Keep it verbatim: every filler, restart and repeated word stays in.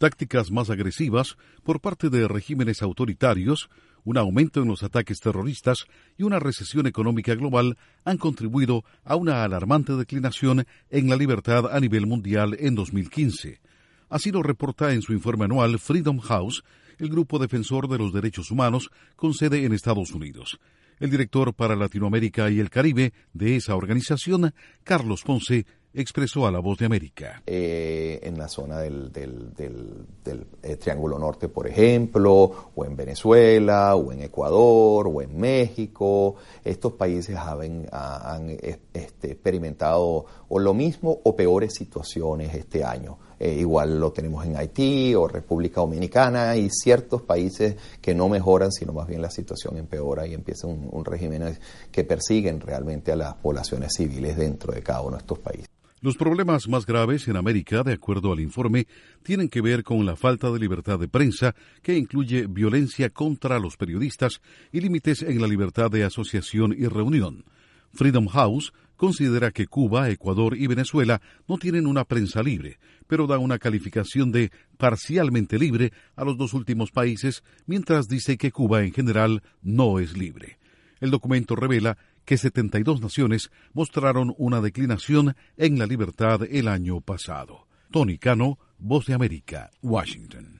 tácticas más agresivas por parte de regímenes autoritarios, un aumento en los ataques terroristas y una recesión económica global han contribuido a una alarmante declinación en la libertad a nivel mundial en dos mil quince. Así lo reporta en su informe anual Freedom House, el grupo defensor de los derechos humanos con sede en Estados Unidos. El director para Latinoamérica y el Caribe de esa organización, Carlos Ponce, expresó a La Voz de América. Eh, en la zona del, del, del, del eh, Triángulo Norte, por ejemplo, o en Venezuela, o en Ecuador, o en México, estos países han, han este, experimentado o lo mismo o peores situaciones este año. Eh, igual lo tenemos en Haití o República Dominicana y ciertos países que no mejoran, sino más bien la situación empeora y empieza un, un régimen que persiguen realmente a las poblaciones civiles dentro de cada uno de estos países. Los problemas más graves en América, de acuerdo al informe, tienen que ver con la falta de libertad de prensa, que incluye violencia contra los periodistas y límites en la libertad de asociación y reunión. Freedom House considera que Cuba, Ecuador y Venezuela no tienen una prensa libre, pero da una calificación de parcialmente libre a los dos últimos países, mientras dice que Cuba en general no es libre. El documento revela que setenta y dos naciones mostraron una declinación en la libertad el año pasado. Tony Cano, Voz de América, Washington.